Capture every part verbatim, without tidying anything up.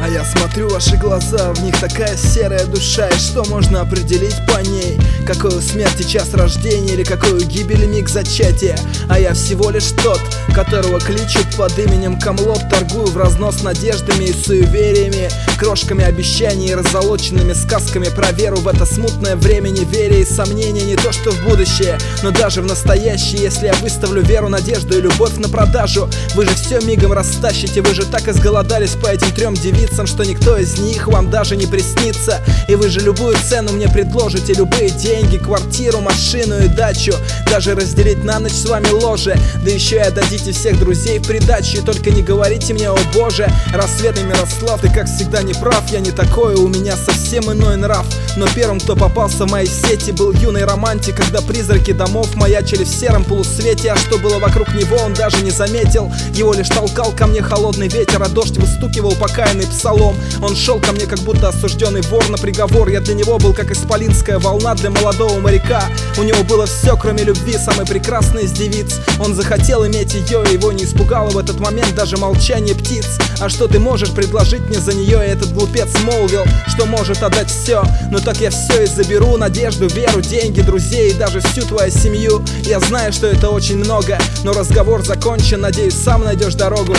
А я смотрю ваши глаза, в них такая серая душа. И что можно определить по ней? Какой у смерти час рождения или какой у гибели миг зачатия? А я всего лишь тот, которого кличут под именем Камлот. Торгую в разнос надеждами и суевериями, крошками обещаний и раззолоченными сказками про веру в это смутное время неверия и сомнения. Не то что в будущее, но даже в настоящее. Если я выставлю веру, надежду и любовь на продажу, вы же все мигом растащите. Вы же так изголодались по этим трем девицам, что никто из них вам даже не приснится. И вы же любую цену мне предложите, любые деньги, квартиру, машину и дачу, даже разделить на ночь с вами ложе. Да еще и отдадите всех друзей в придачу. И только не говорите мне, о боже, рассветный Мирослав, ты как всегда не прав. Я не такой, у меня совсем иной нрав. Но первым, кто попался в мои сети, был юный романтик, когда призраки домов маячили в сером полусвете. А что было вокруг него, он даже не заметил. Его лишь толкал ко мне холодный ветер, а дождь выстукивал покаянный псалом. Он шел ко мне, как будто осужденный вор на приговор. Я для него был, как исполинская волна для молодого моряка. У него было все, кроме любви, самой прекрасной из девиц. Он захотел иметь ее, и его не испугало в этот момент даже молчание птиц. А что ты можешь предложить мне за нее? И этот глупец молвил, что может отдать все. Но так я все и заберу: надежду, веру, деньги, друзей и даже всю твою семью. Я знаю, что это очень много, но разговор закончен, надеюсь, сам найдешь дорогу.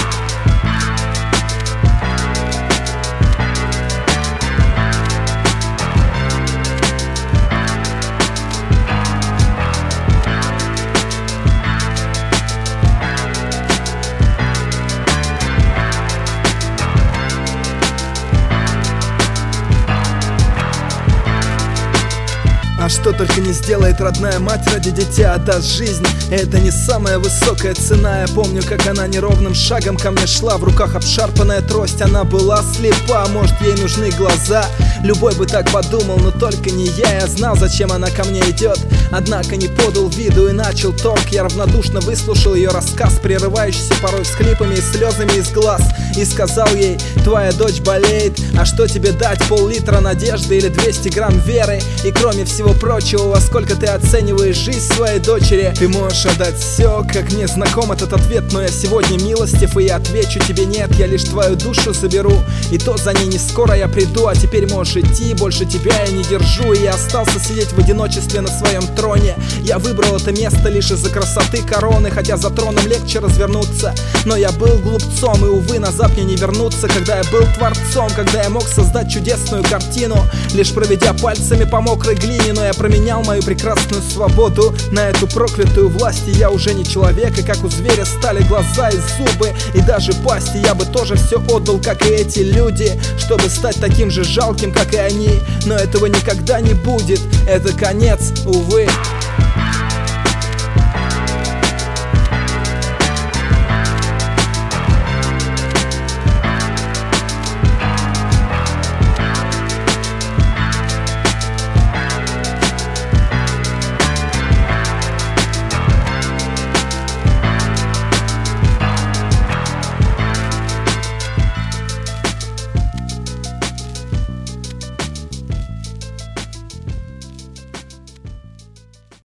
А что только не сделает родная мать ради дитя, отдаст жизнь. Это не самая высокая цена. Я помню, как она неровным шагом ко мне шла, в руках обшарпанная трость. Она была слепа, может, ей нужны глаза. Любой бы так подумал, но только не я. Я знал, зачем она ко мне идет, однако не подал виду и начал торг. Я равнодушно выслушал ее рассказ, прерывающийся порой всхлипами и слезами из глаз, и сказал ей: твоя дочь болеет, а что тебе дать? Пол-литра надежды или двести грамм веры? И кроме всего прочего, во сколько ты оцениваешь жизнь своей дочери? Ты можешь отдать все, как мне знаком этот ответ, но я сегодня милостив, и я отвечу тебе: нет, я лишь твою душу заберу, и то за ней не скоро я приду. А теперь можешь идти, больше тебя я не держу. И я остался сидеть в одиночестве на своем троне. Я выбрал это место лишь из-за красоты короны, хотя за троном легче развернуться. Но я был глупцом, и, увы, назад мне не вернуться. Когда я был творцом, когда я мог создать чудесную картину, лишь проведя пальцами по мокрой глине. Но я променял мою прекрасную свободу на эту проклятую власть. И я уже не человек, и как у зверя стали глаза и зубы, и даже пасть. И я бы тоже все отдал, как и эти люди, чтобы стать таким же жалким, как и они. Но этого никогда не будет, это конец, увы.